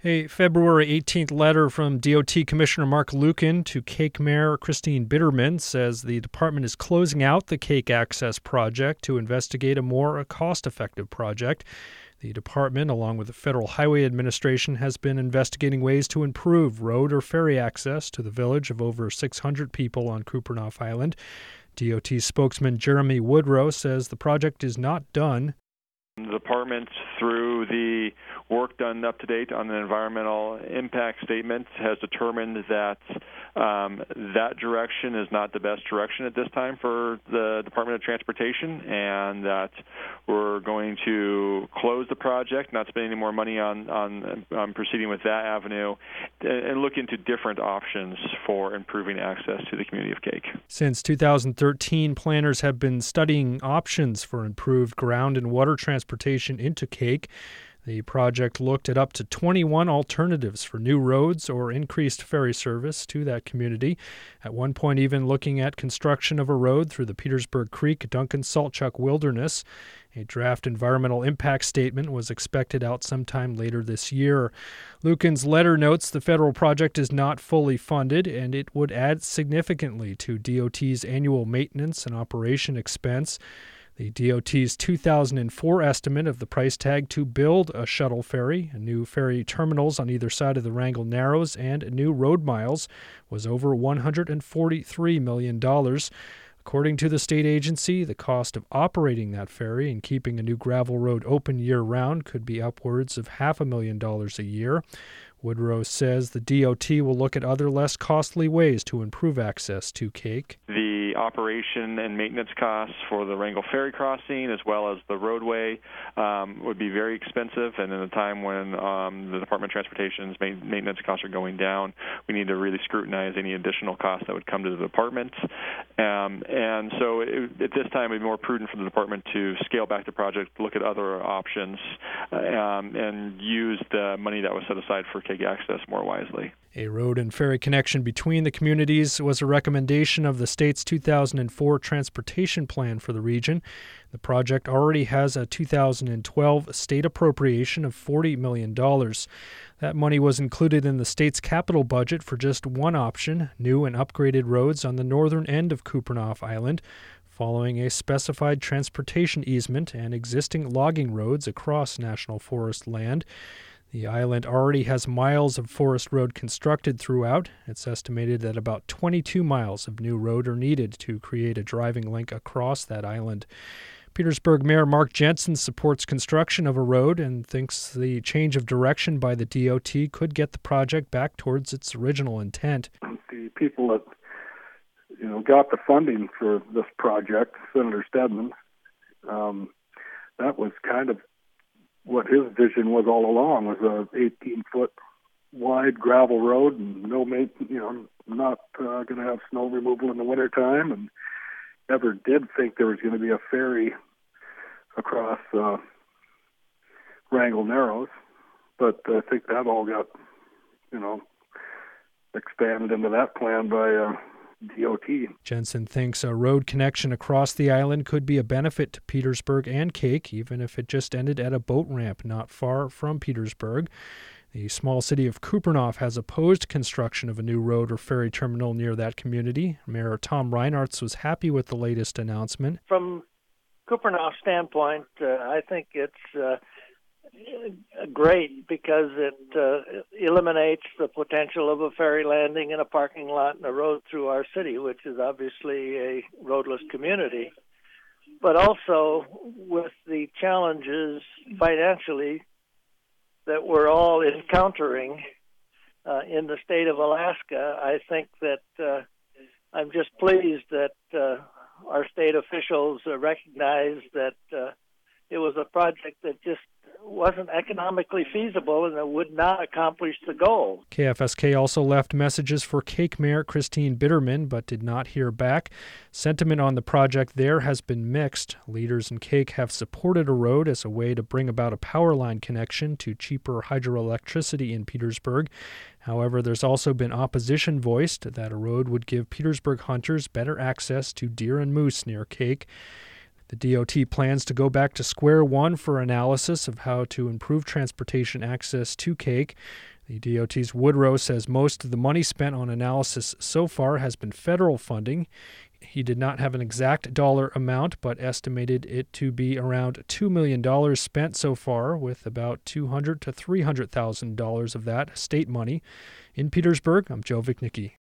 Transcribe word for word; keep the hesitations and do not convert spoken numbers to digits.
A February eighteenth letter from D O T Commissioner Mark Luken to Cake Mayor Christine Bitterman says the department is closing out the Cake Access project to investigate a more cost-effective project. The department, along with the Federal Highway Administration, has been investigating ways to improve road or ferry access to the village of over six hundred people on Kupreanof Island. D O T spokesman Jeremy Woodrow says the project is not done. The department, through the work done up to date on the environmental impact statement, has determined that um, that direction is not the best direction at this time for the Department of Transportation, and that we're going to close the project, not spend any more money on, on, on proceeding with that avenue, and look into different options for improving access to the community of Cake. Since two thousand thirteen, planners have been studying options for improved ground and water transportation into Cake. The project looked at up to twenty-one alternatives for new roads or increased ferry service to that community. At one point, even looking at construction of a road through the Petersburg Creek Duncan Saltchuk Wilderness. A draft environmental impact statement was expected out sometime later this year. Luken's letter notes the federal project is not fully funded, and it would add significantly to D O T's annual maintenance and operation expense. The D O T's two thousand four estimate of the price tag to build a shuttle ferry, new ferry terminals on either side of the Wrangell Narrows, and new road miles was over one hundred forty-three million dollars. According to the state agency, the cost of operating that ferry and keeping a new gravel road open year-round could be upwards of half a million dollars a year. Woodrow says the D O T will look at other less costly ways to improve access to Cake. The operation and maintenance costs for the Wrangell Ferry crossing, as well as the roadway, um, would be very expensive. And in a time when um, the Department of Transportation's maintenance costs are going down, we need to really scrutinize any additional costs that would come to the department. Um, and so it, at this time, it would be more prudent for the department to scale back the project, look at other options, uh, um, and use the money that was set aside for Cake Access more wisely. A road and ferry connection between the communities was a recommendation of the state's two thousand four transportation plan for the region. The project already has a two thousand twelve state appropriation of forty million dollars. That money was included in the state's capital budget for just one option, new and upgraded roads on the northern end of Kupreanof Island, following a specified transportation easement and existing logging roads across national forest land. The island already has miles of forest road constructed throughout. It's estimated that about twenty-two miles of new road are needed to create a driving link across that island. Petersburg Mayor Mark Jensen supports construction of a road and thinks the change of direction by the D O T could get the project back towards its original intent. The people that you know got the funding for this project, Senator Stedman, um, that was kind of what his vision was all along, was a eighteen foot wide gravel road and no maintenance, you know, not uh, going to have snow removal in the wintertime, and never did think there was going to be a ferry across uh, Wrangell Narrows. But I think that all got, you know, expanded into that plan by uh, D O T. Jensen thinks a road connection across the island could be a benefit to Petersburg and Cake, even if it just ended at a boat ramp not far from Petersburg. The small city of Kupreanof has opposed construction of a new road or ferry terminal near that community. Mayor Tom Reinartz was happy with the latest announcement. From Kupreanof's standpoint, uh, I think it's uh, great because it uh, eliminates the potential of a ferry landing and a parking lot and a road through our city, which is obviously a roadless community. But also with the challenges financially that we're all encountering uh, in the state of Alaska, I think that uh, I'm just pleased that uh, our state officials uh, recognize that uh, it was a project that just wasn't economically feasible and it would not accomplish the goal. K F S K also left messages for Cake Mayor Christine Bitterman, but did not hear back. Sentiment on the project there has been mixed. Leaders in Cake have supported a road as a way to bring about a power line connection to cheaper hydroelectricity in Petersburg. However, there's also been opposition voiced that a road would give Petersburg hunters better access to deer and moose near Cake. The D O T plans to go back to square one for analysis of how to improve transportation access to Cake. The D O T's Woodrow says most of the money spent on analysis so far has been federal funding. He did not have an exact dollar amount, but estimated it to be around two million dollars spent so far, with about two hundred thousand to three hundred thousand dollars of that state money. In Petersburg, I'm Joe Vichnicki.